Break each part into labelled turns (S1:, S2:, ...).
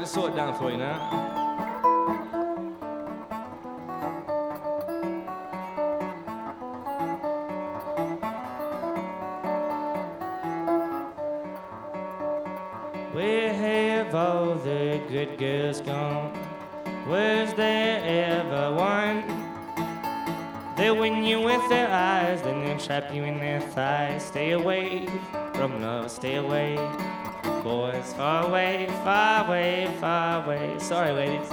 S1: sort it down for you now. Where have all the good girls gone? Was there ever one? They win you with their eyes, then they trap you in their thighs. Stay away from love, stay away. Boys, far away, far away, far away. Sorry, ladies.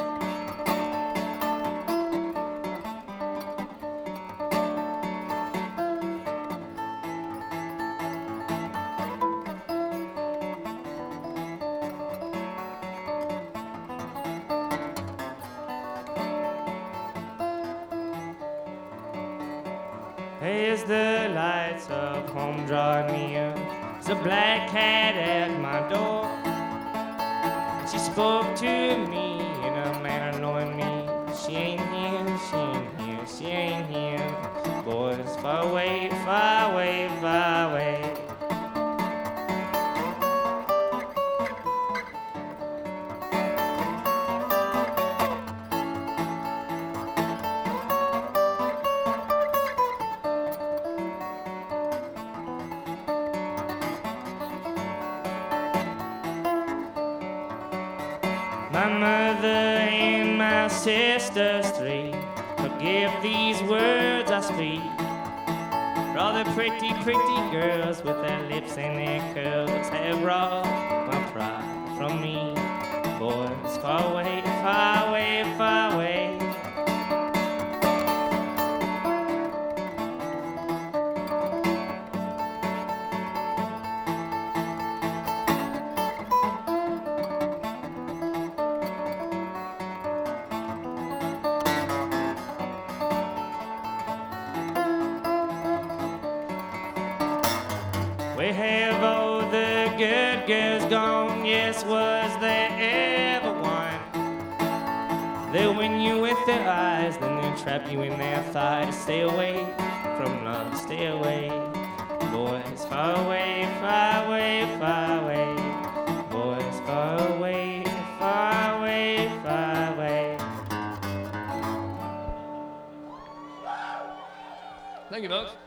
S1: As the lights of home draw near, there's a black cat at my door. She spoke to me in a manner knowing me. She ain't here, she ain't here, she ain't here. Boys, far away, far away, far away. My mother and my sisters three, forgive these words I speak. For all the pretty, pretty girls with their lips and their curls have robbed my pride from me. Boys, far away, far away, far away. Where have all the good girls gone? Yes, was there ever one? They'll win you with their eyes, then they'll trap you in their thighs. Stay away from love, stay away. Boys, far away, far away, far away. Boys, far away, far away, far away.
S2: Thank you, folks.